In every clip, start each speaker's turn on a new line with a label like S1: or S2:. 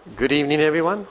S1: Good evening, everyone.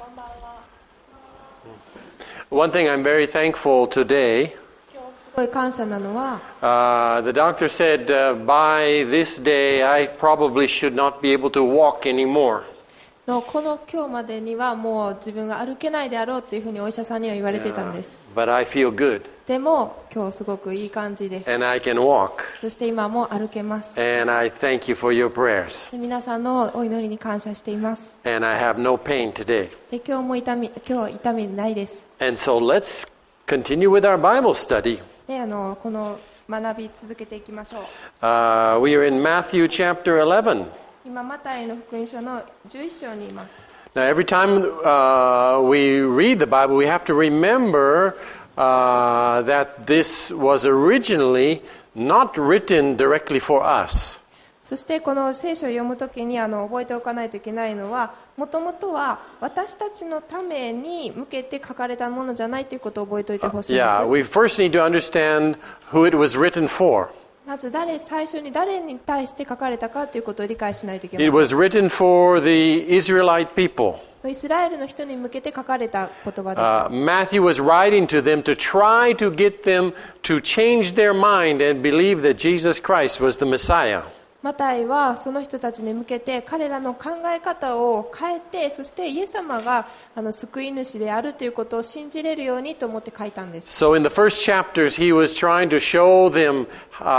S1: One thing I'm very thankful today,
S2: すごい感謝なのは、
S1: the doctor said by this day I probably should not be able to walk anymore.
S2: この今日までにはもう自分が歩けないであろうというふうにお医者さんには言われてたんです。
S1: But I feel good
S2: でも今日すごくいい感じです。
S1: and I can walk.
S2: そして今も歩けます。
S1: And I thank you for your prayers.
S2: で皆さんのお祈りに感謝しています。
S1: And I have no pain today.
S2: で今日痛みないです。
S1: And so let's continue with our Bible study.
S2: でこの学び続けていきましょう。
S1: We are in Matthew chapter 11.
S2: 今マタイの福音書の11章にいます。
S1: Now, every time we read the Bible, we have to remember that this was originally not written directly for us.
S2: そしてこの聖書を読むときに覚えておかないといけないのは、もともとは私たちのために向けて書かれたものじゃないということを覚えておいてほしいんです。
S1: Yeah, we first need to understand who it was written for.
S2: まず最初に誰に対して書かれたかということを理解しないといけません。
S1: It was written for the Israelite people.
S2: イスラエルの人に向けて書かれた言葉でした。
S1: Matthew was writing to them to try to get them to change their mind and believe that Jesus Christ was the Messiah.
S2: マタイはその人たちに向けて彼らの考え方を変えて、そしてイエス様が救い主であるということを信じれるようにと思って書いたんです。
S1: So in the first chapters, he was trying to show them,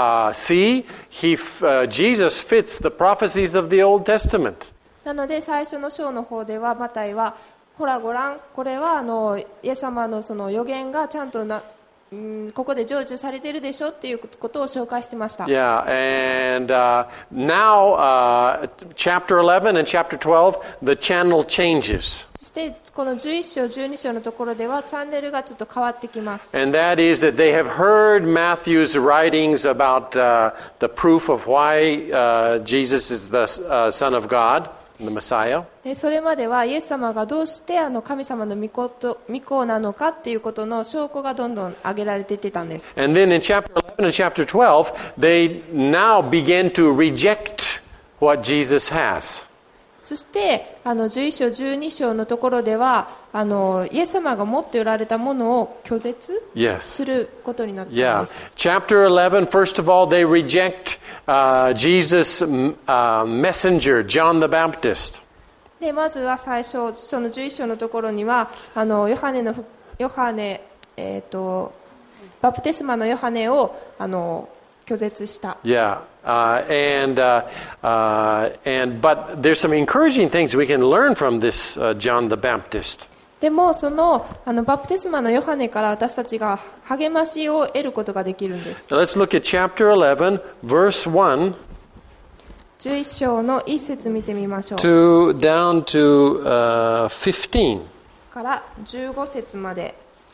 S1: Jesus fits the prophecies of the Old Testament.
S2: なので最初の章の方ではマタイは、ほらごらん、これはイエス様のその予言がちゃんとここで成就されているでしょっていうことを紹介してました。
S1: Yeah, and now chapter 11 and chapter 12, the channel changes.
S2: そしてこの11章12章のところではチャンネルがちょっと変わってきます。
S1: And that is that they have heard Matthew's writings about the proof of why Jesus is the Son of God, the Messiah.
S2: でそれまではイエス様がどうして神様の御子なのかっていうことの証拠がどんどん挙げられていってたんです。
S1: And then in chapter 11 and chapter 12, they now begin to reject what Jesus has.
S2: そして11章12章のところではイエス様が持っておられたものを拒絶
S1: Yes.
S2: することになったん
S1: Yeah.
S2: です。
S1: Chapter 11, first of all, they reject Jesus' messenger, John the Baptist.
S2: でまずは最初その11章のところにはバプテスマのヨハネを拒絶した。
S1: Yeah. But there's some encouraging things we can learn from this John the Baptist.
S2: でもそのバプテスマのヨハネから私たちが励ましを得ることができるんです。
S1: Now let's look at chapter 11, verse 1
S2: 11章の1節見てみましょう。
S1: down to 15.
S2: から15節まで。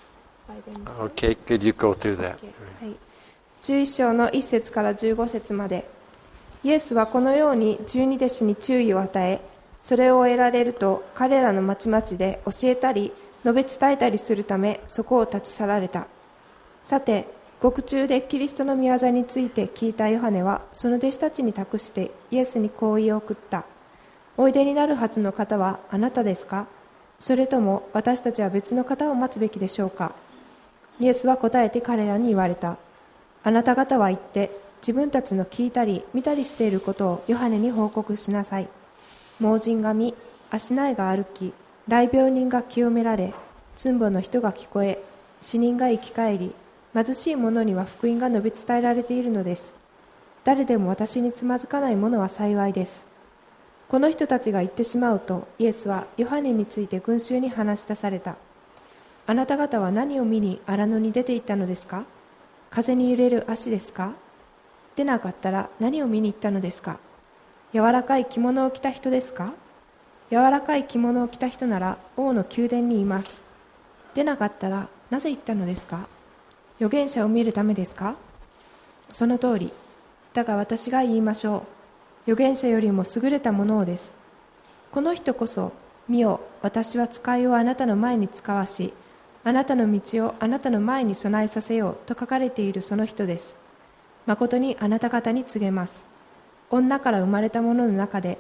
S1: Okay, could you go through that?
S2: はい、11章の1節から15節まで。イエスはこのように12弟子に注意を与え、それを得られると彼らの町々で教えたり述べ伝えたりするためそこを立ち去られた。さて獄中でキリストの御業について聞いたヨハネはその弟子たちに託してイエスにこう言い送った。おいでになるはずの方はあなたですか？それとも私たちは別の方を待つべきでしょうか？イエスは答えて彼らに言われた。あなた方は言って自分たちの聞いたり見たりしていることをヨハネに報告しなさい。盲人が見、足ないが歩き、癩病人が清められ、つんぼの人が聞こえ、死人が生き返り、貧しい者には福音が述べ伝えられているのです。誰でも私につまずかない者は幸いです。この人たちが言ってしまうと、イエスはヨハネについて群衆に話し出された。あなた方は何を見に荒野に出て行ったのですか？風に揺れる足ですか？でなかったら何を見に行ったのですか？柔らかい着物を着た人ですか？柔らかい着物を着た人なら王の宮殿にいます。でなかったらなぜ行ったのですか？預言者を見るためですか？その通り。だが私が言いましょう。預言者よりも優れたものをです。この人こそ、見よ、私は使いをあなたの前に使わし、あなたの道をあなたの前に備えさせようと書かれているその人です。誠にあなた方に告げます。女から生まれたものの中で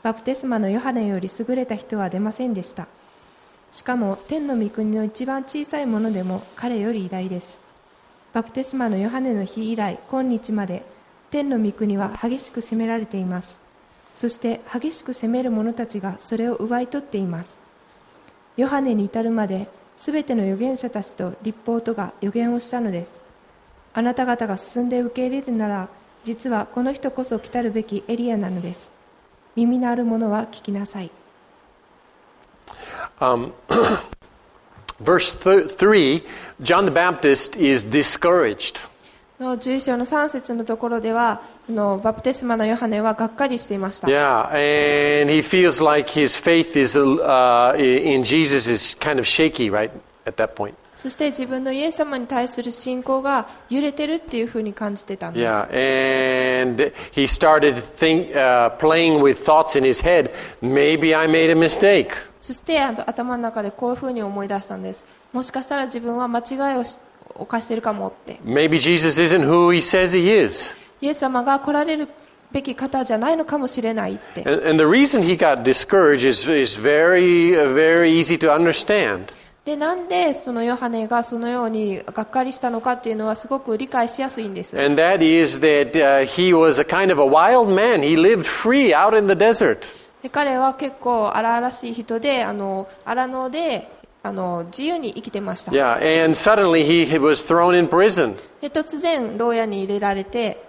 S2: バプテスマのヨハネより優れた人は出ませんでした。しかも天の御国の一番小さいものでも彼より偉大です。バプテスマのヨハネの日以来今日まで天の御国は激しく責められています。そして激しく責める者たちがそれを奪い取っています。ヨハネに至るまですべての預言者たちと律法とが預言をしたのです。あなた方が進んで受け入れるなら、実はこの人こそ来たるべきエリアなのです。耳のある者は聞きなさい。
S1: Verse 3, John the Baptist is discouraged.
S2: 11章の3節のところでは、バプテスマのヨハネはがっかりしていました。
S1: Yeah, and he feels like his faith is in Jesus is kind of shaky right at that point.
S2: そして自分のイエス様に対する信仰が揺れてるっていうふうに感じてたんです。
S1: Yeah, and he started playing with thoughts in his head. Maybe I made a mistake.
S2: そして頭の中でこういうふうに思い出したんです。もしかしたら自分は間違いを犯しているかもって。
S1: Maybe Jesus isn't who he says he is.
S2: イエス様が来られるべき方じゃないのかもしれないって。
S1: And the reason he got discouraged is very, very easy to understand.
S2: で、なんでそのヨハネがそのようにがっかりしたのかっていうのはすごく理解しやすいんです。
S1: And that is that he was a kind of a wild man. He lived free out in the desert.
S2: で、彼は結構荒々しい人で、荒野で自由に生きてました。
S1: Yeah, and suddenly he was thrown in prison.
S2: で、突然牢屋に入れられて、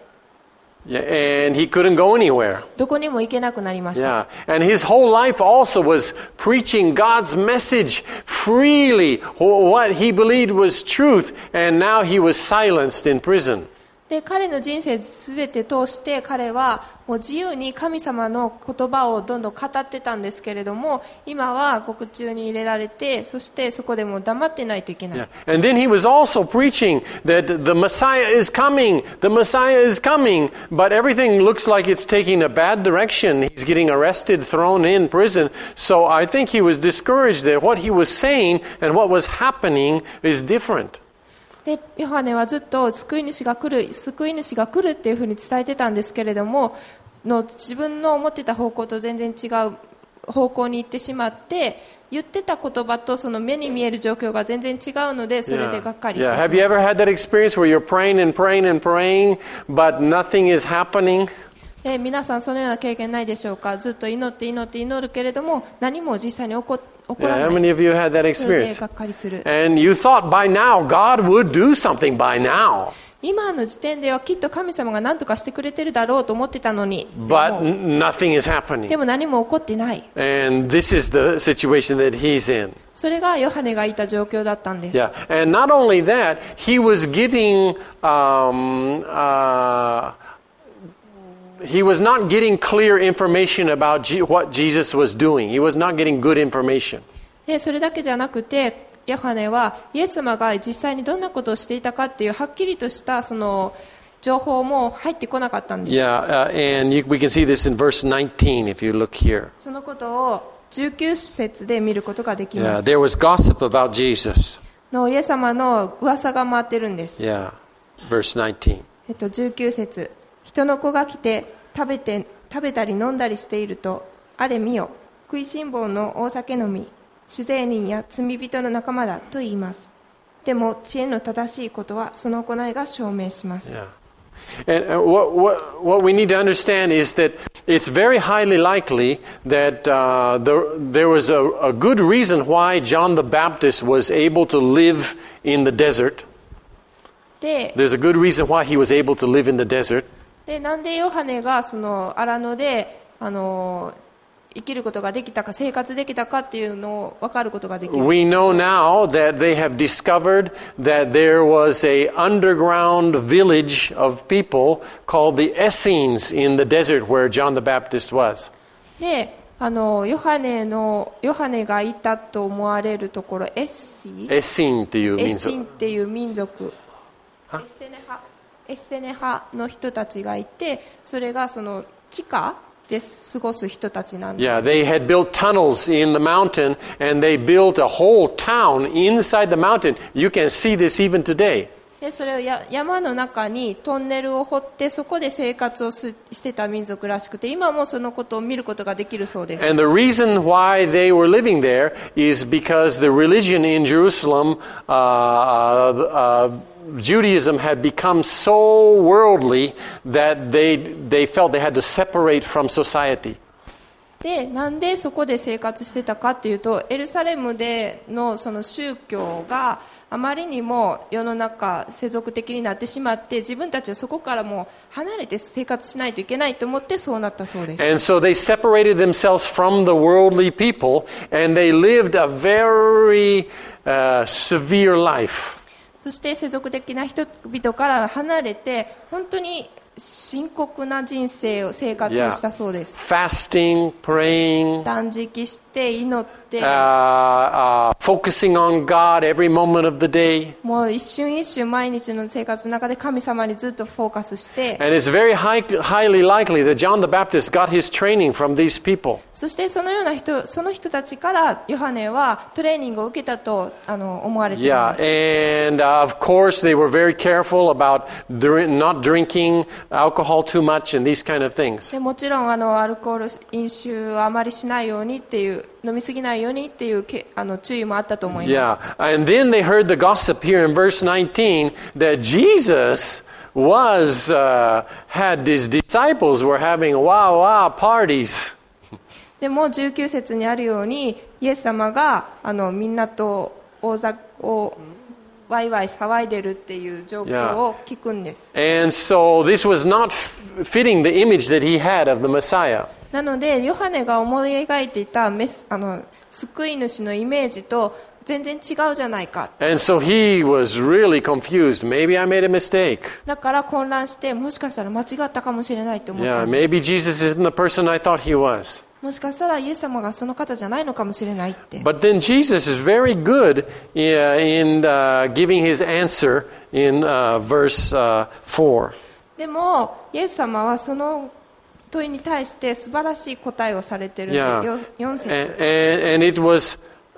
S1: Yeah, and he couldn't go anywhere.
S2: どこにも行けなくなりました。
S1: Yeah, and his whole life also was preaching God's message freely, what he believed was truth, and now he was silenced in prison.
S2: で、彼の人生すべて通して彼はもう自由に神様の言葉をどんどん語ってたんですけれども、今は獄中に入れられて、そしてそこでも黙ってないといけない。
S1: Yeah. And then he was also preaching that the Messiah is coming, the Messiah is coming, but everything looks like it's taking a bad direction. He's getting arrested, thrown in prison. So I think he was discouraged that what he was saying and what was happening is different.
S2: で、ヨハネはずっと救い主が来るっていうふうに伝えてたんですけれども、自分の思ってた方向と全然違う方向に行ってしまって、言ってた言葉とその目に見える状況が全然違うので、それでがっかりしてしまう。
S1: Have you ever had that experience where you're praying and praying and praying, but nothing is happening?
S2: 皆さんそのような経験ないでしょうか。ずっと祈るけれども何も実際に起こらない。
S1: How many of you had that
S2: それで
S1: experience?
S2: がっかりする。
S1: And you thought by now God would do something by now.
S2: 今の時点ではきっと神様が何とかしてくれてるだろうと思ってたのに、
S1: But nothing is happening.
S2: でも何も起こってない。
S1: And this is the situation that he's in.
S2: それがヨハネがいた状況だったんです。
S1: Yeah. And not only that, he was getting he was not getting clear information about what Jesus was doing. He was not getting good information.
S2: で、それだけじゃなくて、ヨハネはイエス様が実際にどんなことをしていたかっていうはっきりとしたその情報も入ってこなかったんです。
S1: Yeah, and we can see this in verse 19 if you look here.
S2: そのことを19節で見ることができま
S1: Yeah,
S2: す。
S1: there was gossip about Jesus.
S2: イエス様の噂が回ってるんです。
S1: Yeah, verse 19.
S2: 19節、人の子が来て食べたり飲んだりしていると、あれ見よ、食いしん坊の大酒飲み、主税人や罪人の仲間だと言います。でも知恵の正しいことはその行いが証明します。
S1: Yeah. And what we need to understand is that it's very highly likely that there was a good reason why John the Baptist was able to live in the desert.
S2: で、
S1: There's a good reason why he was able to live in the desert.
S2: で、なんでヨハネがその荒野で生きることができたか、生活できたかっていうのを分かることができる。
S1: We know now that they have discovered that there was a underground village of people called the Essenes in the desert where John the Baptist was.
S2: で、ヨハネがいたと思われるところ、エッ
S1: Esseneっていう民
S2: シン
S1: 族。
S2: っていう民族、エッセネ派の人たちがいて、それがその地下で過ごす人たちなんです。
S1: Yeah, they had built tunnels in the mountain and they built a whole town inside the mountain. You can see this even today.
S2: でそれを山の中にトンネルを掘ってそこで生活をしてた民族らしくて、今もそのことを見ることができるそうです。
S1: And the reason why they were living there is because the religion in Jerusalem, Judaism had become so worldly that they felt they had to separate from society.
S2: でなんでそこで生活してたかっていうと、エルサレムでのその宗教があまりにも世の中世俗的になってしまって、自分たちはそこからもう離れて生活しないといけないと思ってそうなったそうです。
S1: And so they separated themselves from the worldly people and they lived a very severe life.
S2: そして世俗的な人々から離れて本当に深刻な人生を生活をしたそうです。
S1: Fasting, praying,
S2: 断食して祈って、
S1: focusing on God every moment of the day.
S2: もう一瞬一瞬毎日の生活の中で神様にずっとフォーカスして、
S1: And it's very highly likely that John the Baptist got his training from these people.
S2: そしてそのような人、その人たちからヨハネはトレーニングを受けたと思われています。
S1: And of course they were very careful about not drinking alcohol too much and these kind of things.
S2: でもちろんアルコール飲酒をあまりしないようにっていう、飲みすぎないようにっていう注意もあったと思います。
S1: And then they heard the gossip here in verse 19 that Jesus had his disciples were having wow parties.
S2: でも19節にあるようにイエス様がみんなとワイワイ騒いでるっていう状況を聞くんです。
S1: And so this was not fitting the image that he had of the Messiah.
S2: なのでヨハネが思い描いていた救い主のイメージと全然違うじゃないか。
S1: And so he was really confused. Maybe I made a mistake.
S2: だから混乱して、もしかしたら間違ったかもしれないと思ったんです。
S1: Maybe Jesus isn't the person I thought he was.
S2: もしかしたらイエス様がその方じゃないのかもしれないって。
S1: But then Jesus is very good in giving his answer in verse 4.
S2: でもイエス様はその問いに対して素晴らしい答えをされているので、4節。
S1: And it was,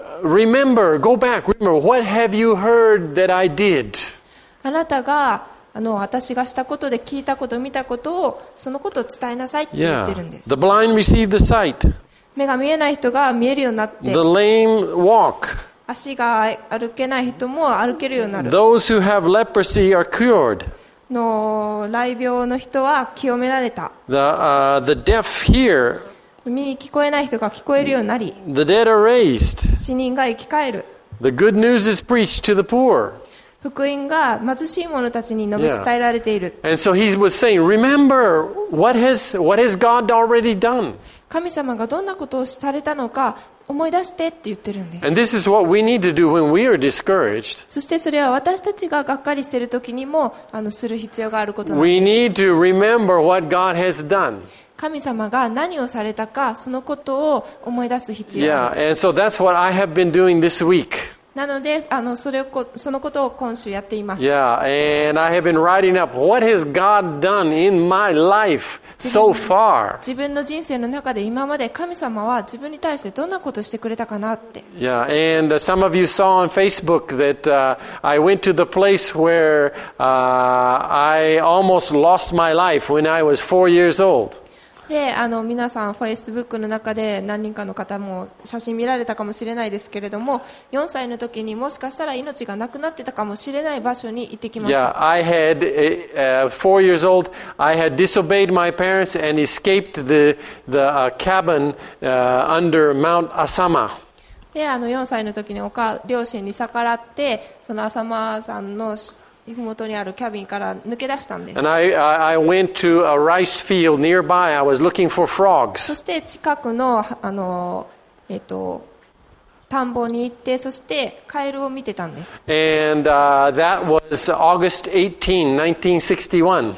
S1: go back, remember, what have you heard that I did?
S2: あなたが私がしたことで聞いたこと見たことをそのことを伝えなさいって言ってるんです。
S1: The blind receive the sight.
S2: 目が見えない人が見えるようになって、
S1: The lame walk.
S2: 足が歩けない人も歩けるようになる。
S1: Those who have leprosy are cured.
S2: 癩病の人は清められた。
S1: The deaf hear.
S2: 耳聞こえない人が聞こえるようになり、
S1: The dead are raised.
S2: 死人が生き返る。
S1: The good news is preached to the poor.
S2: 福音が貧しい者たちに述べ伝えられている。
S1: And so he was saying, remember, what has God already done?
S2: 神様がどんなことをされたのか思い出してって言ってるんです。
S1: And this is what we need to do when we are discouraged.
S2: そしてそれは私たちががっかりしている時にもする必要があることなん
S1: We
S2: です。
S1: need to remember what God has done.
S2: 神様が何をされたか、そのことを思い出す必要がある。
S1: And so that's what I have been doing this week.
S2: なのでそのことを今週やっています。
S1: And I have been writing up what has God done in my life so far.
S2: 自分の人生の中で今まで神様は自分に対してどんなことをしてくれたかなって。
S1: And some of you saw on Facebook that I went to the place where I almost lost my life when I was 4 years old.
S2: で皆さんフェイスブックの中で何人かの方も写真見られたかもしれないですけれども、4歳の時にもしかしたら命がなくなってたかもしれない場所に行ってきました。
S1: I had 4 years old. I had disobeyed my parents and escaped the cabin under Mount Asama.
S2: で4歳の時に両親に逆らってその浅間山のふもとにあるキャビンから抜け出したんです。
S1: And I went to a rice field nearby. I was looking for
S2: そ
S1: frogs.
S2: して近くの田んぼに行って、そしてカエルを見てたんです。
S1: And that was August 18, 1961.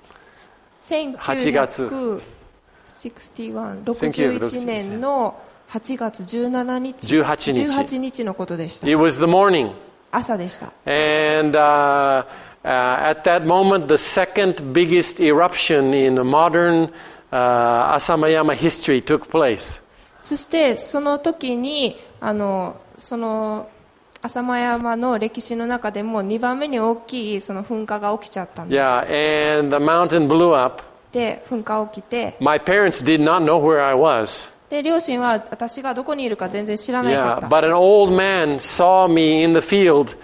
S2: 1961年の8月17日18日のことでした。
S1: It was the morning.
S2: 朝でした。
S1: And at that moment, the second biggest eruption in modern Asamayama history took place.
S2: そしてその時にその浅間山の歴史の中でも2番目に大きいその噴火が起きちゃったんです。
S1: Yeah, and the mountain blew up.
S2: で、噴火起きて、
S1: My parents did not know where I was.
S2: で、両親は私がどこにいるか全然知らないか
S1: Yeah,
S2: った。
S1: but an old man saw me in the field,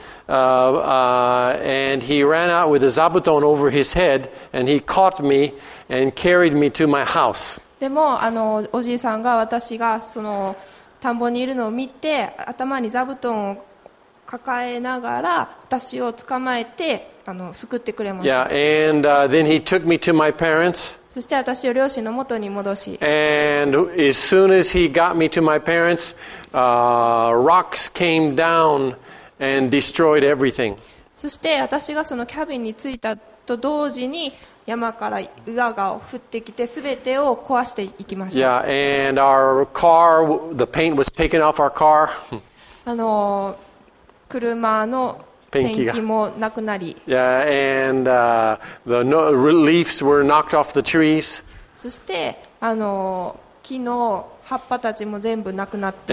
S1: and he ran out with a zabuton over his head, and he caught me and carried me to my house.
S2: でもおじいさんが私がその田んぼにいるのを見て、頭に座布団を抱えながら私を捕まえて救ってくれました。
S1: Yeah, and then he took me to my parents.
S2: そして私を両親の元に戻し、
S1: And as soon as he got me to my parents, rocks came down and destroyed everything.
S2: そして私がそのキャビンに着いたと同時に山から岩が降ってきて全てを壊していきました。
S1: Yeah, and our car, the paint was taken off our car.
S2: 車のペンキもなくなり、
S1: Yeah, and the leaves were knocked off the trees.
S2: そして木の葉っぱたちも全部なくなって、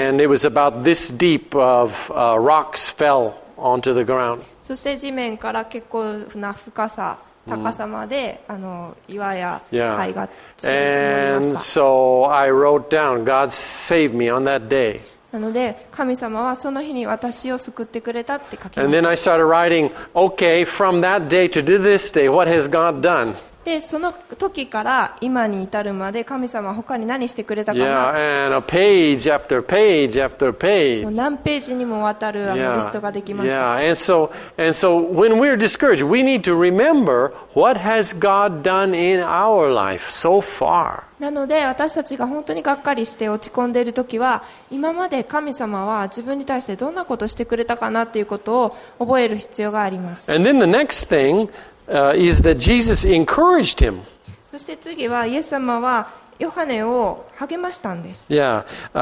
S1: And it was about this deep of rocks fell onto the ground.
S2: そして地面から結構な深さ、高さまで岩や灰が積もりま
S1: And
S2: した。
S1: so I wrote down, God saved me on that day.
S2: なので神様はその日に私を救ってくれたって書きま
S1: And
S2: し
S1: then
S2: た。
S1: I started writing, okay, from that day to this day, what has God done?
S2: でその時から今に至るまで神様は他に何してくれたか
S1: Yeah,
S2: な、
S1: and a page after page after
S2: もう
S1: page.
S2: 何ページにもわたるリストができました。
S1: Yeah, and so when we're discouraged, we need to remember what has God done in our life so far.
S2: なので私たちが本当にがっかりして落ち込んでいる時は、今まで神様は自分に対してどんなことをしてくれたかなということを覚える必要があります。
S1: And then the next thing is that Jesus encouraged him.
S2: そして次はイエス様はヨハネを励ましたんです。
S1: Yeah,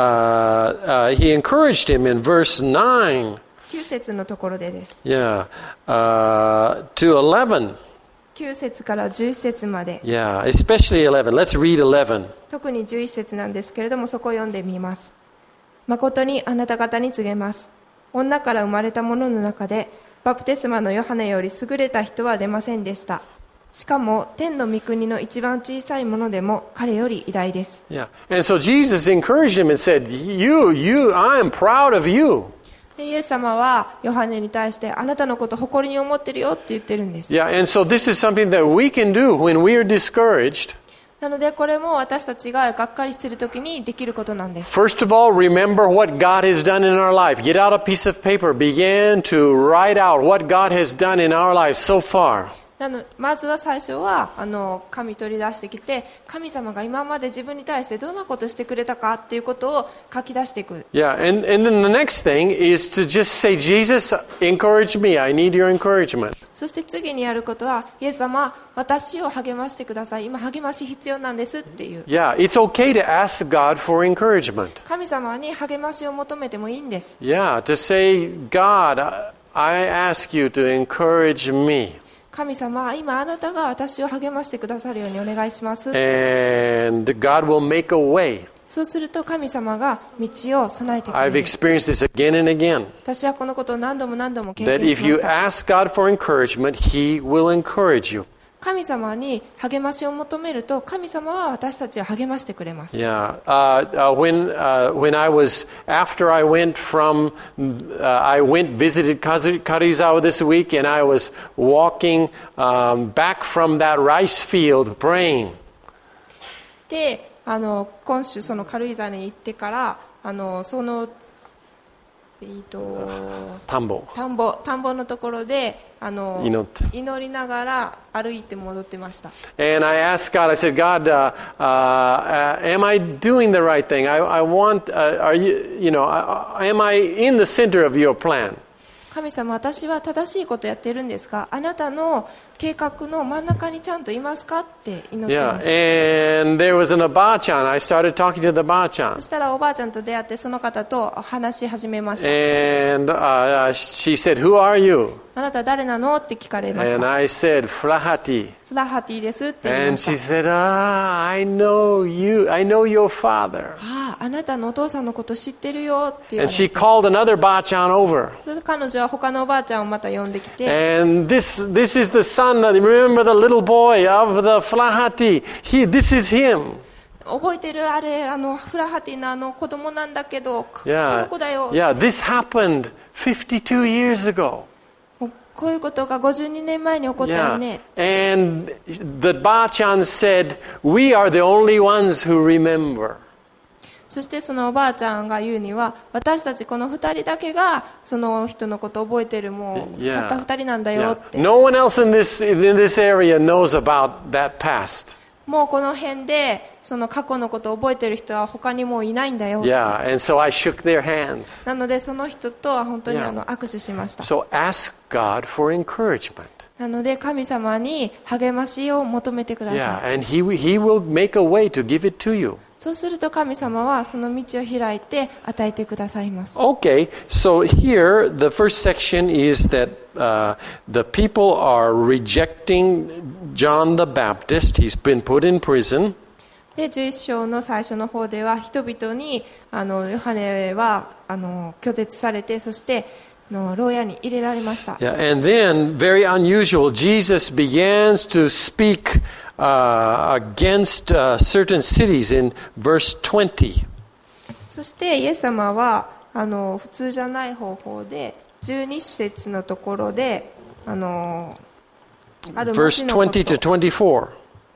S1: he encouraged him in verse 9.
S2: 9節のところでです。
S1: Yeah, to 11.
S2: 9節から11節まで、
S1: Yeah, especially 11. Let's read 11.
S2: 特に11節なんですけれども、そこを読んでみます。誠にあなた方に告げます。女から生まれた者の中でバプテスマのヨハネより優れた人は出ませんでした。しかも天の御国の一番小さいものでも彼より偉大です。
S1: Yeah, and so Jesus encouraged him and said, I am proud of you.
S2: でイエス様はヨハネに対してあなたのことを誇りに思ってるよって言ってるんです。
S1: Yeah, and so this is something that we can do when we are discouraged.
S2: なのでこれも私たちががっかりしている時にできることなんです。
S1: First of all, remember what God has done in our life. Get out a piece of paper. Begin to write out what God has done in our life so far.
S2: まずは最初は紙取り出してきて、神様が今まで自分に対してどんなことをしてくれたかっていうことを書き出していく。
S1: Yeah, and then the next thing is to just say, Jesus, encourage me. I need your encouragement.
S2: そして次にやることは、イエス様、私を励ましてください。今励まし必要なんですっていう。
S1: Yeah, it's okay to ask God for encouragement.
S2: 神様に励ましを求めてもいいんです。
S1: Yeah, to say, God, I ask you to encourage me.
S2: 神様、今あなたが私を励ましてくださるようにお願いします。
S1: And God will make a way.
S2: そうすると神様が道を備えてくれ
S1: I've
S2: る。
S1: experienced this again and again.
S2: 私はこのことを何度も何度も経
S1: That
S2: 験し
S1: if
S2: ま
S1: you
S2: した。
S1: ask God for encouragement, He will encourage you.
S2: 神様に励ましを求めると、神様は私たちを励ましてくれます。
S1: Yeah. When I was, after I went from, I visited Karizawa this week, and I was walking back from that rice field praying.
S2: で、今週その軽井沢に行ってから、その田んぼのところで祈りながら歩いて戻ってました。
S1: And I asked God, I said, God, am I doing the right thing? I want, am I in the center of your plan?
S2: 神様、私は正しいことやってるんですか？あなたの計画の真ん中にちゃんといますかって祈ってました。
S1: And there was an Abachan. I started talking to the Abachan.
S2: そしたらおばあちゃんと出会ってその方と話し始めました。
S1: And she said, Who are you?
S2: あなた誰なのって聞かれまし
S1: And
S2: た。
S1: I said, Flahati.
S2: フラハティですって言い
S1: And
S2: ました
S1: she said, I know you. I know your father.
S2: あなたのお父さんのこと知ってるよって言わ
S1: And
S2: れて
S1: she called another Bachan over.
S2: 彼女は他のおばあちゃんをまた呼んできて
S1: And this is the son, remember the little boy of the Flahati. This is him.
S2: 覚えてるあれフラハティの子供なんだけど、この
S1: Yeah,
S2: 子だよ、
S1: yeah, this happened 52 years ago.
S2: もうこういうことが52年前に起こったよ
S1: Yeah,
S2: ね。
S1: and the Bachan said, we are the only ones who remember.
S2: そしてそのおばあちゃんが言うには、私たちこの2人だけがその人のことを覚えてる、もう
S1: Yeah.
S2: たった2人なんだよ
S1: Yeah.
S2: って、
S1: No one else in this area knows about that past.
S2: もうこの辺でその過去のことを覚えてる人は他にもういないんだよ、
S1: Yeah, and so I shook their hands.
S2: なのでその人とは本当に
S1: Yeah.
S2: 握手しました。
S1: So ask God for encouragement.
S2: なので神様に励ましを求めてください。
S1: Yeah, and He will make a way to give it to you.
S2: そうすると神様はその道を開いて与えてくださいます。
S1: Okay, so here the first section is that the people are rejecting John the Baptist. He's been put in prison.
S2: で11章の最初の方では人々にヨハネは拒絶されて、そして牢屋に入れられました。
S1: Yeah, and then, very unusual, Jesus begins to speak against certain cities in verse 20.
S2: そしてイエス様は普通じゃない方法で12節のところである
S1: Verse
S2: 町のこ
S1: 20 to
S2: と
S1: 24.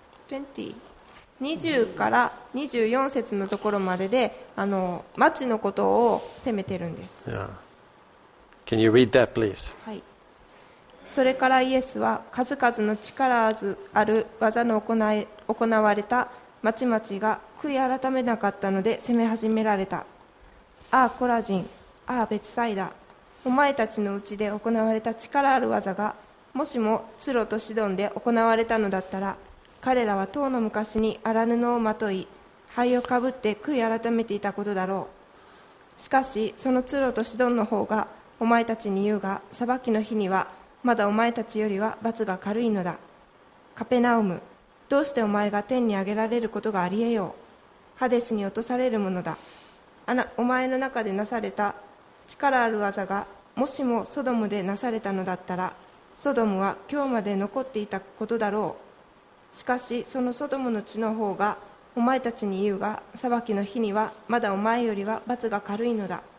S2: 20から24節のところまでで町のことを責めてるんです。
S1: Yeah. Can you read that, please?
S2: はい、それからイエスは数々の力ある技の行われた町々が悔い改めなかったので責め始められた。ああコラジン、ああベツサイダ、お前たちのうちで行われた力ある技がもしもツロとシドンで行われたのだったら、彼らはとうの昔に荒布をまとい灰をかぶって悔い改めていたことだろう。しかしそのツロとシドンの方がお前たちに言うが、裁きの日にはまだお前たちよりは罰が軽いのだ。カペナウム、どうしてお前が天に上げられることがありえよう。ハデスに落とされるものだ。お前の中でなされた力ある技がもしもソドムでなされたのだったら、ソドムは今日まで残っていたことだろう。しかしそのソドムの地の方がお前たちに言うが、裁きの日にはまだお前よりは罰が軽いのだ。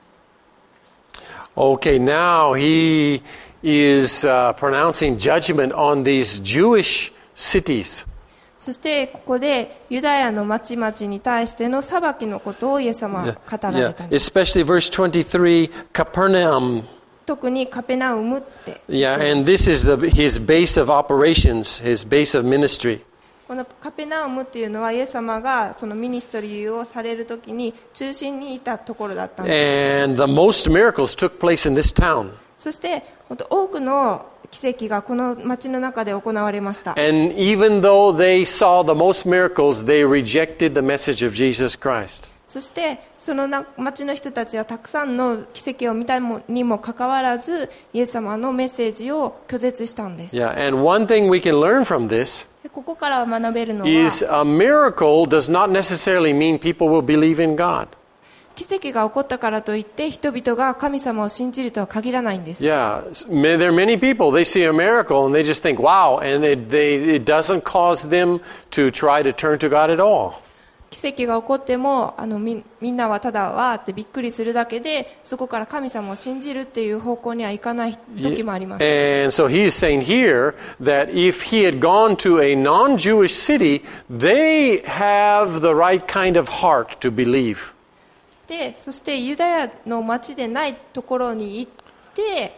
S1: Okay, now he is pronouncing judgment on these Jewish cities.
S2: そしてここでユダヤの町々に対しての裁きのことをイエス様は語られたんです。
S1: Especially verse 23, Capernaum.
S2: 特にカペナウムって。
S1: Yeah, and this is his base of operations, his base of ministry.
S2: このカペナウムっていうのはイエス様がそのミニストリーをされるときに中心にいたところだったんです。
S1: And the most miracles took place in this town.
S2: そして多くの奇跡がこの町の中で行われました。
S1: And even though they saw the most miracles, they rejected the message of Jesus Christ.
S2: そしてその町の人たちはたくさんの奇跡を見たにもかかわらず、イエス様のメッセージを拒絶したんです。
S1: Yeah, and one thing we can learn from this
S2: でここから学べるのは、
S1: is a miracle does not necessarily mean people will believe in God.
S2: 奇跡が起こったからといって人々が神様を信じるとは限らないんです。
S1: Yeah, there are many people, they see a miracle and they just think, wow, and it doesn't cause them to try to turn to God at all.
S2: 奇跡が起こってもみんなはただわーってびっくりするだけで、そこから神様を信じるっていう方向にはいかない時もあります。
S1: And so he is saying here that if he had gone to a non-Jewish city, they have the right kind of heart to believe.
S2: でそしてユダヤの町でないところに行って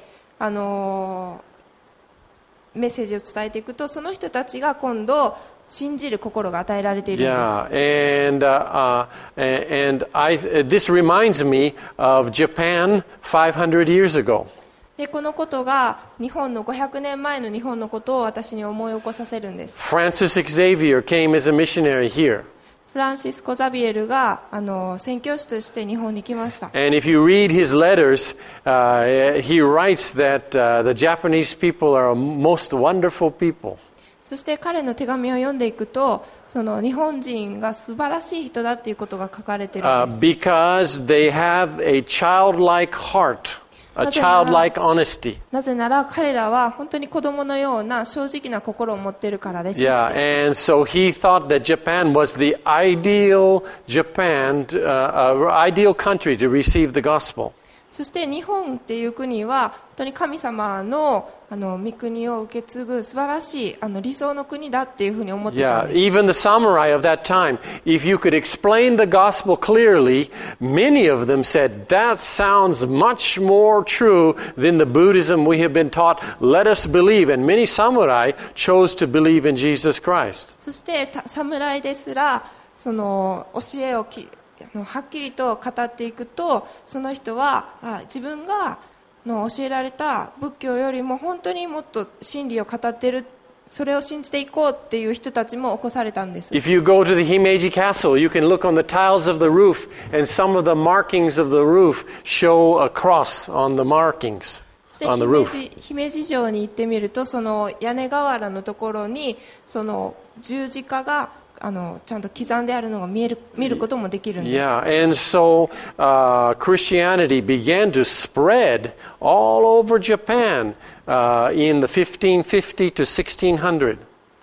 S2: メッセージを伝えていくと、その人たちが今度信じる心が与えられているんです。
S1: Yeah, and this reminds me of Japan 500 years ago.
S2: でこのことが日本の500年前の日本のことを私に思い起こさせるんです。
S1: Francis Xavier came as a missionary here.
S2: フランシスコ・ザビエルが宣教師として日本に来ました。
S1: And if you read his letters, he writes that the Japanese people are a most wonderful people.
S2: そして彼の手紙を読んでいくと、その日本人が素晴らしい人だということが書かれているんです。
S1: because they have a childlike heart, a childlike honesty.
S2: なぜなら彼らは本当に子供のような正直な心を持っているからです。
S1: Yeah, and so he thought that Japan was the ideal ideal country to receive the gospel.
S2: そして日本っていう国は本当に神様の御国を受け継ぐ素晴らしい理想の国だっていうふうに思ってたん
S1: Yeah,
S2: です。
S1: even the samurai of that time, if you could explain the gospel clearly, many of them said, that sounds much more true than the Buddhism we have been taught. Let us believe. And many samurai chose to believe in Jesus Christ.
S2: そして侍ですらその教えをはっきりと語っていくと、その人は自分が教えられた仏教よりも本当にもっと真理を語っている、それを信じていこうっていう人たちも起こされたんです。
S1: If you go to the Himeji Castle, you can look on the tiles of the roof, and some of the markings of the roof show a cross on the markings
S2: そして
S1: on the roof.
S2: 姫路城に行ってみると、その屋根瓦のところにその十字架がちゃんと刻んであるのが見ることもできるんです。
S1: Yeah, and so Christianity began to spread all over Japan in the 1550 to 1600.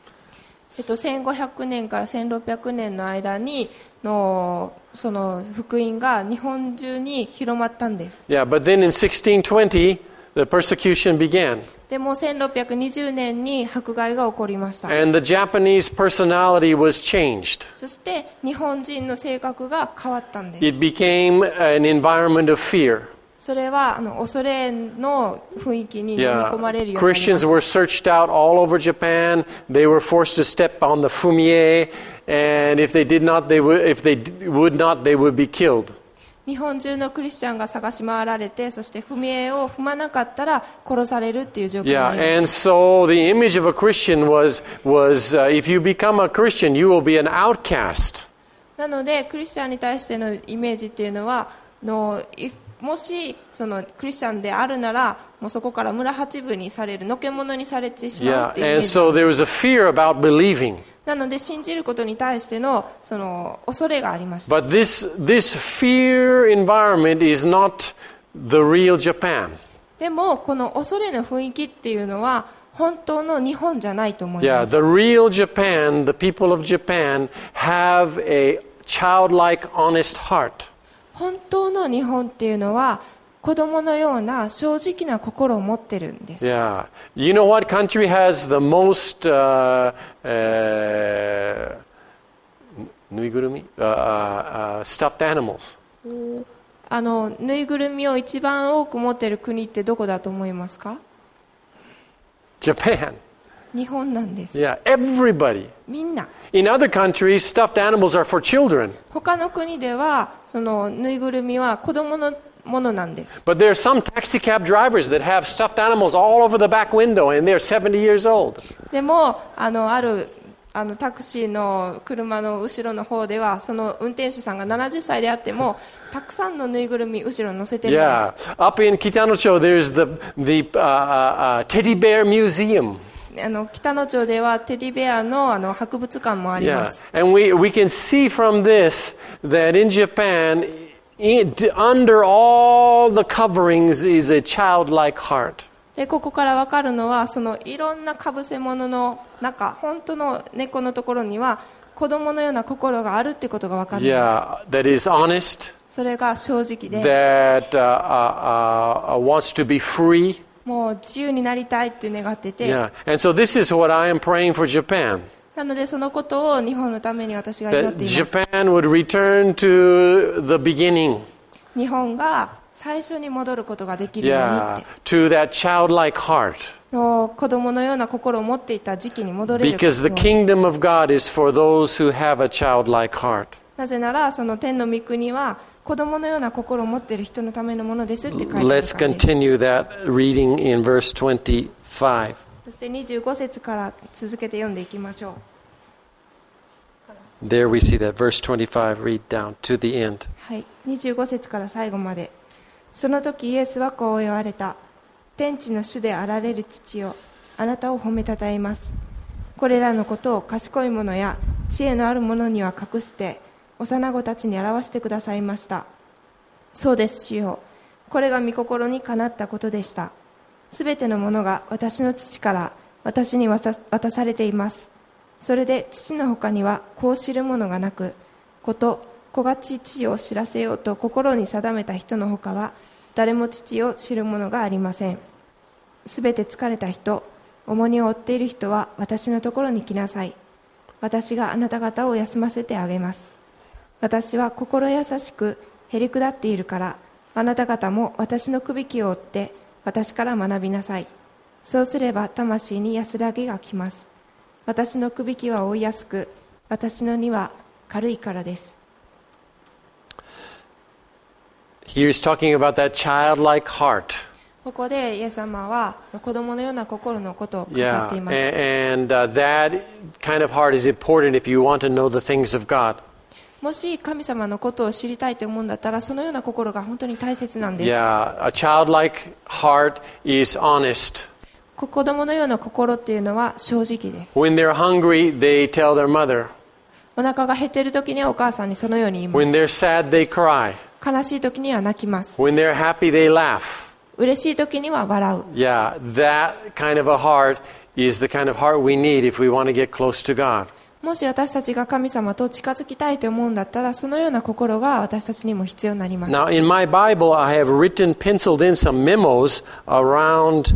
S2: 1500年から1600年の間にその福音が日本中に広まったんです。
S1: Yeah, but then in 1620, the persecution began.
S2: でも1620年に迫害が起こりました。
S1: And the Japanese personality was changed.
S2: そして日本人の性格が変わったんです。
S1: It became an environment of fear.
S2: それは恐れの雰囲気に飲み込まれるようになりま
S1: Christians
S2: した。
S1: were searched out all over Japan. They were forced to step on the fumie, and if they would not, they would be killed.
S2: 日本中のクリスチャンが探し回られて、そして踏み絵を踏まなかったら殺されるっていう状況に
S1: Yeah,
S2: なりました。
S1: and so the image of a Christian was if you become a Christian, you will be an outcast.
S2: なのでクリスチャンに対してのイメージっていうのはもしそのクリスチャンであるなら、もうそこから村八分にされる、のけ者にされてしまう
S1: Yeah,
S2: っていうイメー
S1: and
S2: ジ。
S1: so there was a fear about believing.
S2: なので信じることに対してのその恐れがありました。
S1: But this fear environment is not the real Japan.
S2: でもこの恐れの雰囲気っていうのは本当の日本じゃないと思い
S1: Yeah,
S2: ます。
S1: the real Japan, the people of Japan have a childlike, honest heart.
S2: 本当の日本っていうのは子供のような正直な心を持ってるんです。
S1: Yeah. You know what country has the most stuffed animals?
S2: ぬいぐるみを一番多く持ってる国ってどこだと思いますか？
S1: Japan.
S2: 日本なんです。
S1: Yeah, everybody.
S2: みんな。
S1: In other countries, stuffed animals are for children.
S2: 他の国ではそのぬいぐるみは子供のものなんです。
S1: But there are some taxi cab drivers that have stuffed animals all over the back window, and they're 70 years old.
S2: でもあるタクシーの車の後ろの方ではその運転手さんが70歳であってもたくさんのぬいぐるみ後ろに乗せてるんで
S1: Yeah,
S2: す。
S1: up in Kitanocho, there's the teddy bear museum.
S2: 北野町ではテディベアの博物館もありま
S1: Yeah,
S2: す。
S1: and we can see from this that in Japan, under all the coverings is a childlike heart.
S2: でここから分かるのはそのいろんなかぶせ物の中、本当の根っこのところには子供のような心があるってことが分かるんです。
S1: Yeah, that is honest,
S2: それが正直で
S1: that wants to be free.
S2: もう自由になりたいって願ってて、
S1: Yeah, and so this is what I am praying for Japan.
S2: なのでそのことを日本のために私が祈っ
S1: That
S2: ています。
S1: Japan would return to the beginning.
S2: 日本が最初に戻ることができるように
S1: Yeah,
S2: って
S1: to that childlike heart.
S2: の子供のような心を持っていた時期に戻れること
S1: Because the
S2: を
S1: kingdom of God is for those who have a childlike heart.
S2: なぜならその天の御国は子供のような心を持っている人のためのものですって書いてあるからで
S1: Let's
S2: す。
S1: continue that reading in verse 25.
S2: そして25節から続けて読んでいきましょう。
S1: There we see that verse 25, read down to the end.
S2: はい、25節から最後まで。その時イエスはこう言われた。天地の主であられる父よ、あなたを褒めたたえます。 これらのことを賢い者や知恵のある者には隠して幼子たちに表してくださいました。そうです、主よ。これが御心にかなったことでした。すべてのものが私の父から私に渡されています。それで父の他にはこう知るものがなく、子と子が父を知らせようと心に定めた人のほかは誰も父を知るものがありません。すべて疲れた人、重荷を負っている人は私のところに来なさい。私があなた方を休ませてあげます。私は心優しくへりくだっているから、あなた方も私のくびきを追って私から学びなさい。そうすれば魂に安らぎがきます。私のくびきは追いやすく、私の荷は軽いからです。
S1: Here he's talking about that childlike heart.
S2: ここでイエス様は子供のような心のことを語ってい
S1: Yeah,
S2: ます。
S1: and that kind of heart is important if you want to know the things of God.
S2: もし神様のことを知りたいと思うんだったら、そのような心が本当に大切なんです。
S1: Yeah, a childlike heart is honest.
S2: 子供のような心っていうのは正直です。
S1: When they're hungry, they tell their mother.
S2: お腹が減っている時にはお母さんにそのように言いま
S1: When
S2: す。
S1: they're sad, they cry.
S2: 悲しい時には泣きます。
S1: When they're happy, they laugh.
S2: 嬉しい時には笑う。
S1: Yeah, that kind of a heart is the kind of heart we need if we want to get close to God.
S2: もし私たちが神様と近づきたいと思うんだったら、そのような心が私たちにも必要になります。
S1: Now, in my Bible, I have penciled in some memos around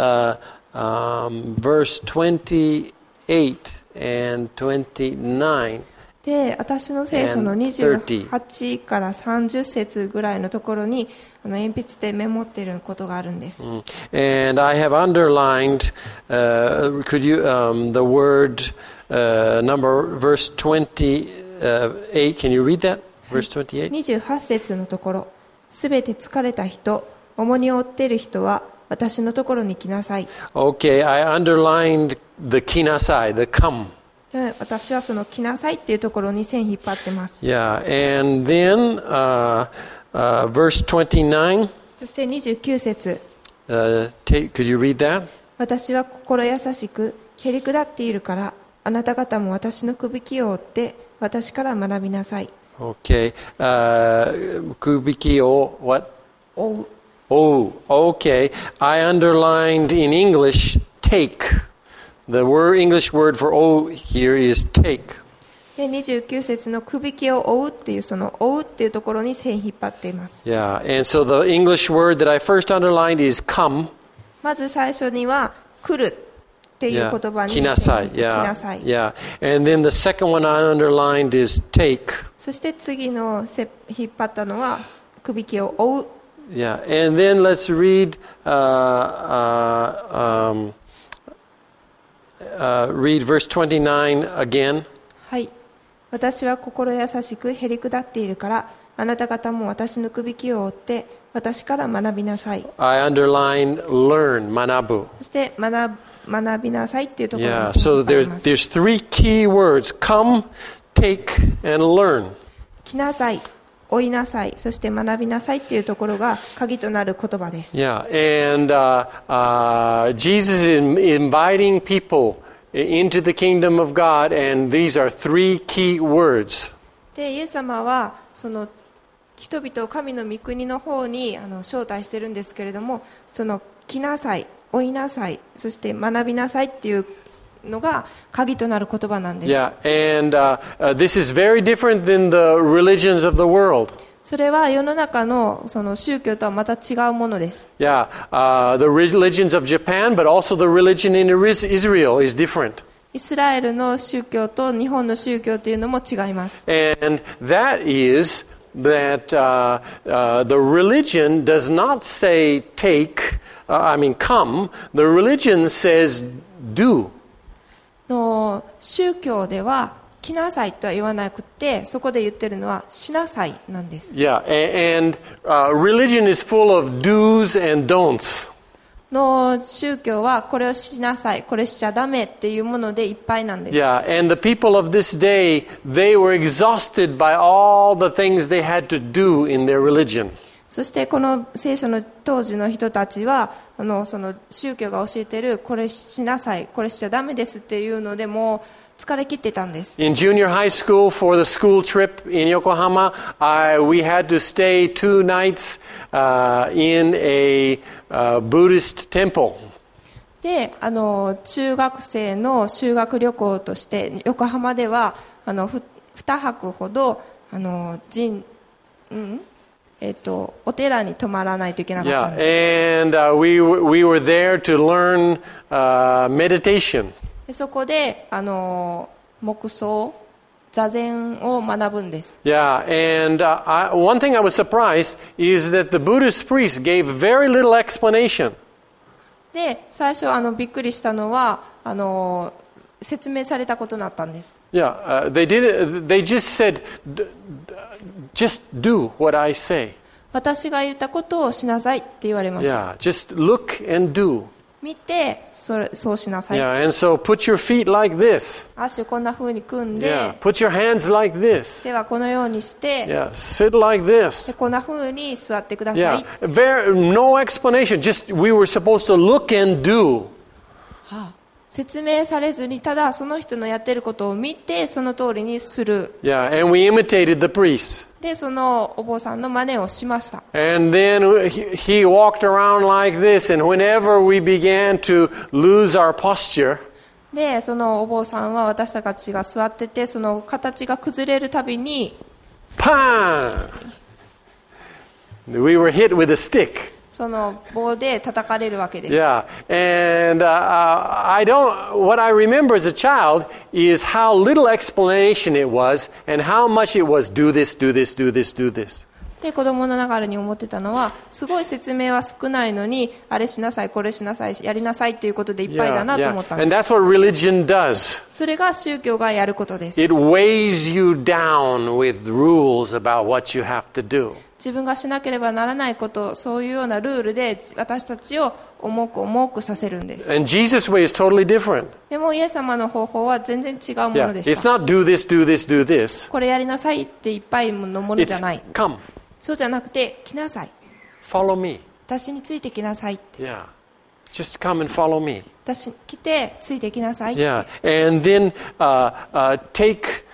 S1: verse 28 and 29.
S2: で、私の聖書の28から30節ぐらいのところに鉛筆でメモっていることがあるんです。
S1: And I have underlined, could you, the word verse 28. Can you read that? Verse 28.
S2: 28節のところ、すべて疲れた人、重荷を負っている人は私のところに来なさい。
S1: Okay, I underlined the kinasai, the come.
S2: で、私はその来なさいっていうところに線引っ張ってます。
S1: Yeah, and then verse 29.
S2: そして29節、
S1: Could you read that?
S2: 私は心優しくへりくだっているから、あなた方も私のくびきを追って私から学びなさい。
S1: Okay, kubiki o what?
S2: 追う。
S1: Oh, okay. I underlined in English take. The English word for oh here is take.
S2: で、29節のくびきを追うっていう、その追うっていうところに線引っ張っています。
S1: Yeah, and so the English word that I first underlined is come.
S2: まず最初には来るっていう
S1: Yeah,
S2: 言葉に
S1: kinasai.
S2: 来なさい。
S1: Yeah. And then the second one I underlined is take.
S2: そして次の引っ張ったのはくびきを追う。
S1: Yeah, and then let's read read verse 29 again.
S2: はい。私は心優しくへりくだっているから、あなた方も私のくびきを追って私から学びなさい。
S1: I underline learn, manabu.
S2: そして学びなさいっていうところに
S1: Yeah,
S2: 線
S1: so
S2: 引っ張ります。
S1: there's three key words: come, take, and learn.
S2: 来なさい、追いなさい、そして学びなさいっていうところが鍵となる言葉です。
S1: Yeah, and Jesus is inviting people into the kingdom of God, and these are three key words.
S2: で、イエス様はその人々を神の御国の方に招待してるんですけれども、その来なさい、追いなさい、そして学びなさいっていうのが鍵となる言葉なんです。
S1: Yeah, and this is very different than the religions of the world.
S2: それは世の中のその宗教とはまた違うものです。
S1: Yeah, the religions of Japan, but also the religion in Israel is different.
S2: イスラエルの宗教と日本の宗教というのも違います。
S1: And that is that the religion does not say take, come. The religion says do.
S2: の宗教では来なさいとは言わなくて、そこで言ってるのはしなさいなんです。
S1: Yeah, and religion is full of do's and don'ts.
S2: の宗教はこれをしなさい、これしちゃダメっていうものでいっぱいなんです。
S1: Yeah, and the people of this day, they were exhausted by all the things they had to do in their religion.
S2: そしてこの聖書の当時の人たちはその宗教が教えているこれしなさい、これしちゃダメですっていうのでもう疲れ切ってたんです。
S1: In junior high school for the school trip in Yokohama, we had to stay 2 nights in a Buddhist temple.
S2: で、中学生の修学旅行として横浜では2泊ほどお寺に泊まらないといけなかったんです。
S1: Yeah, and we were there to learn meditation.
S2: でそこで黙想、座禅を学ぶんです。
S1: Yeah, and one thing I was surprised is that the Buddhist priest gave very little explanation.
S2: で、最初びっくりしたのは説明されたことになったんです。
S1: Yeah, they just said, just do what I say.
S2: 私が言ったことをしなさいって言われました。
S1: Yeah, just look and do.
S2: 見てそうしなさい。
S1: Yeah, and so put your feet like this.
S2: 足をこんな風に組んで、
S1: Yeah, put your hands like this.
S2: 手はこのようにして、
S1: Yeah, sit like
S2: で
S1: this.
S2: こんな風に座ってください。
S1: Yeah, no explanation. Just we were supposed to look and do.
S2: 説明されずにただその人のやってることを見てその通りにする。
S1: Yeah, and we imitated the priest.
S2: でそのお坊さんの真似をしました。
S1: And then he walked around like this, and whenever we began to lose our posture,
S2: でそのお坊さんは私たちが座っててその形が崩れるたびに
S1: Pang! We were hit with a stick.
S2: その棒で叩かれるわけです。
S1: Yeah, and what I remember as a child is how little explanation it was and how much it was do this, do this, do this, do this.
S2: で子供のながらに思ってたのはすごい説明は少ないのにあれしなさいこれしなさいやりなさいということでいっぱいだなと思ったん
S1: And
S2: で
S1: that's what religion does.
S2: す。それが宗教がやることです。
S1: It weighs you down with rules about what you have to do.
S2: 自分がしなければならないこと、そういうようなルールで私たちを重くさせるんです。
S1: And Jesus' way is totally different.
S2: でもイエス様の方法は全然違うも
S1: Yeah,
S2: ので
S1: it's
S2: した。
S1: not do this, do this, do this.
S2: これやりなさいっていっぱいのものじゃ
S1: It's
S2: ない。
S1: come,
S2: そうじゃなくて来なさい。
S1: follow me.
S2: 私についてきなさいって。
S1: Yeah, just come and follow me.
S2: 私来てついてきなさいって。
S1: Yeah, and then take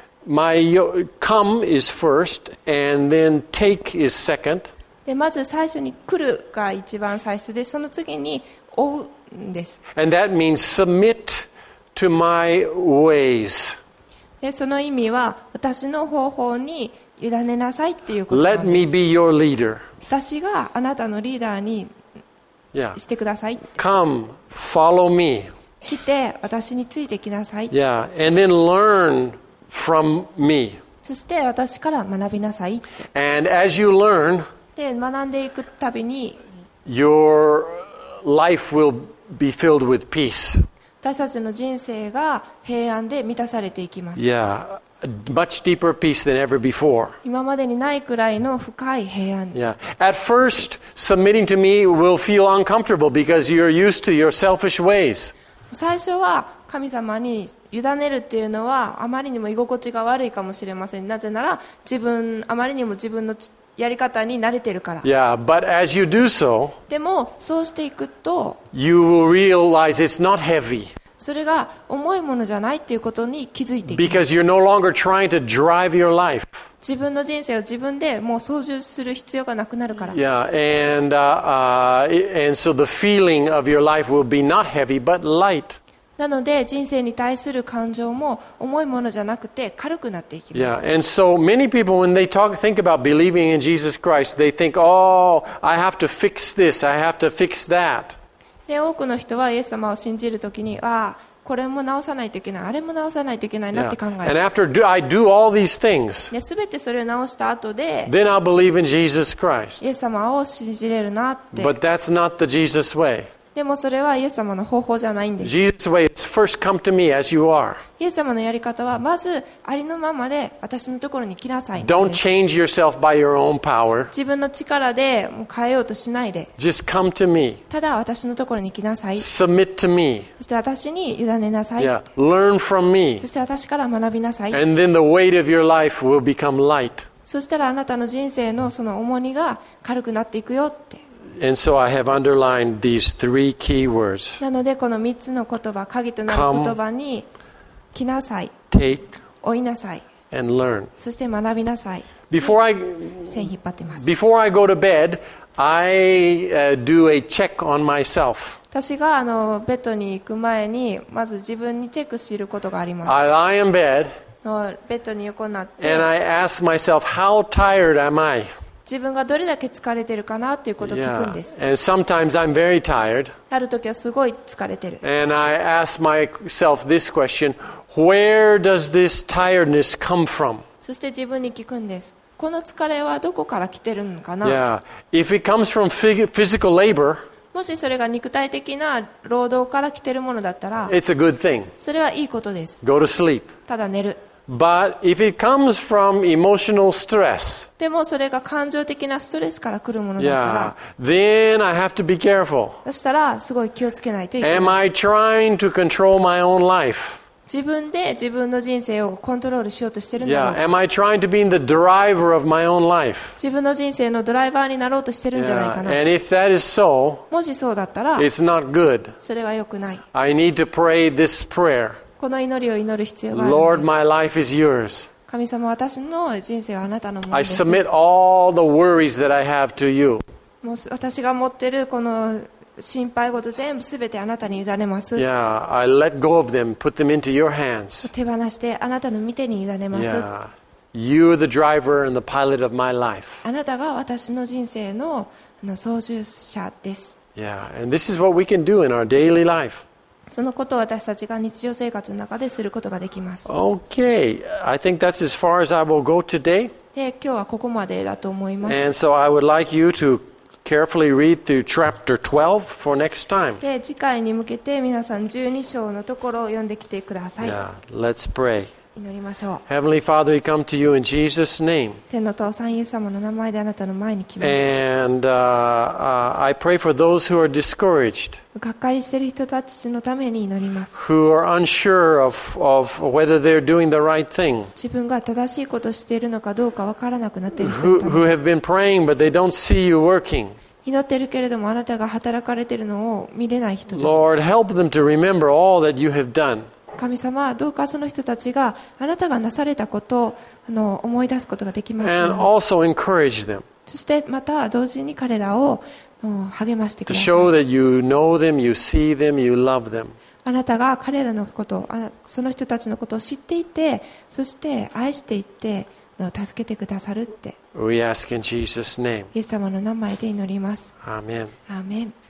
S1: come is first, and then take is second.
S2: でまず最初に来るが一番最初で、その次に追うんです。
S1: And that means submit to my ways.
S2: でその意味は私の方法に委ねなさいっていうことな
S1: Let
S2: んで
S1: me
S2: す。
S1: be your leader.
S2: 私があなたのリーダーに
S1: Yeah.
S2: してください。
S1: Come, follow me.
S2: 来て私についてきなさい。
S1: Yeah, and then learn from me.
S2: そして私から学びなさいって。
S1: And as you learn,
S2: で学んでいくたびに
S1: your life will be filled with peace.
S2: 私たちの人生が平安で満たされていきます。
S1: Yeah, a much deeper peace than ever before.
S2: 今までにないくらいの深い平安。
S1: Yeah. At first, submitting to me will feel uncomfortable because you're used to your selfish ways.
S2: 最初は神様に委ねるっていうのはあまりにも居心地が悪いかもしれません。なぜならあまりにも自分のやり方に慣れてるから。
S1: Yeah, but as you do so,
S2: でもそうしていくと
S1: you will realize it's not heavy
S2: それが重いものじゃないっていうことに気づいていきます。
S1: because you're no longer trying to drive your life.
S2: 自分の人生を自分でもう操縦する必要がなくなるから。
S1: Yeah, and so the feeling of your life will be not heavy but light.
S2: なので人生に対する感情も重いものじゃなくて軽くなっていきま
S1: Yeah,
S2: す。
S1: and so many people when they think about believing in Jesus Christ, they think, oh, I have to fix this, I have to fix that.
S2: で多くの人はイエス様を信じるときにこれも直さないといけない、あれも直さないといけないなって考
S1: Yeah.
S2: え
S1: And
S2: る。
S1: after I do all these things,
S2: で全てそれを直した後で
S1: then I'll believe in Jesus Christ.
S2: イエス様を信じれるなって。
S1: But that's not the Jesus way.
S2: でもそれはイエス様の方法じゃないんです。
S1: Jesus' way is first come to me as you are.
S2: イエス様のやり方はまずありのままで私のところに来なさい。
S1: Don't change yourself by your own power.
S2: 自分の力でもう変えようとしないで、
S1: Just come to me.
S2: ただ私のところに来なさい。
S1: Submit to me.
S2: そして私に委ねなさい。
S1: Yeah. Learn from me.
S2: そして私から学びなさい。
S1: And then the weight of your life will become light.
S2: そしたらあなたの人生のその重荷が軽くなっていくよって。
S1: And so I have underlined these 3 key words.
S2: なのでこの3つの言葉、鍵となる言葉に、来なさい、
S1: Take
S2: 追いなさい、
S1: and learn.
S2: そして学びなさい。
S1: Before I
S2: 線引っ張ってます。
S1: go to bed, I do a check on myself.
S2: 私がベッドに行く前にまず自分にチェックすることがあります。
S1: I lie in bed
S2: ベッドに横になって
S1: and I ask myself, how tired am I?
S2: 自分がどれだけ疲れてるかなっていうことを聞くんです。
S1: And sometimes I'm very tired.
S2: ある時はすごい疲れてる。
S1: And I ask myself this question, where does this tiredness come from?
S2: そして自分に聞くんです。この疲れはどこから来てるのかな。
S1: Yeah. If it comes from physical labor,
S2: もしそれが肉体的な労働から来てるものだったら、
S1: it's a good thing.
S2: それはいいことです。
S1: Go to sleep.
S2: ただ寝る。
S1: But if it comes from emotional stress,
S2: でもそれが感情的なストレスから来るものだった
S1: yeah,
S2: ら、
S1: then I have to be careful.
S2: そしたらすごい気をつけないといけない。
S1: Am I trying to control my own life?
S2: 自分で自分の人生をコントロールしようとしてるんだろう
S1: Yeah. Am I trying to be the driver of my own life?
S2: 自分の人生のドライバーになろうとしてるんじゃない
S1: Yeah.
S2: かな。
S1: And if that is so,
S2: もしそうだったら
S1: it's not good.
S2: それは良くない。
S1: I need to pray this prayer.
S2: この祈りを祈る必要があるん
S1: Lord,
S2: です。
S1: my life is yours.
S2: 神様、私の人生はあなたのもの
S1: I
S2: です。
S1: submit all the worries that I have to you.
S2: もう私が持ってるこの心配事全部すべてあなたに委ねます。
S1: Yeah, I let go of them, put them into your hands.
S2: 手放してあなたの御手に委ねます。
S1: Yeah. You're the driver and the pilot of my life.
S2: あなたが私の人生の操縦者です。
S1: Yeah, and this is what we can do in our daily life.
S2: そのことを私たちが日常生活の中ですることができます。
S1: Okay, I think that's as far as I will go today.
S2: で、今日はここまでだと思います。
S1: And so I would like you to carefully read through chapter 12 for next time.
S2: で、次回に向けて皆さん12章のところを読んできてください。
S1: Yeah, let's pray.
S2: 祈りましょう。
S1: Heavenly Father, we come to you in Jesus' name.
S2: 天の父さんイエス様の名前であなたの前に来ます。
S1: And I pray for those who are discouraged,
S2: がっかりしている人たちのために祈ります。
S1: who are unsure of whether they're doing the right thing,
S2: 自分が正しいことをしているのかどうかわからなくなっている人のため
S1: who have been praying but they don't see you working.
S2: 祈っているけれどもあなたが働かれているのを見れない人たち。
S1: Lord, help them to remember all that you have done.
S2: 神様、どうかその人たちがあなたがなされたことを思い出すことができますよう
S1: And
S2: に。
S1: also encourage them
S2: そしてまた同時に彼らを励ましてく
S1: to
S2: ださい。
S1: show that you know them, you see them, you love them.
S2: あなたが彼らのことその人たちのことを知っていて、そして愛していって助けてくださるって。
S1: We ask in Jesus' name.
S2: イエス様の名前で祈ります。
S1: Amen.
S2: アーメン。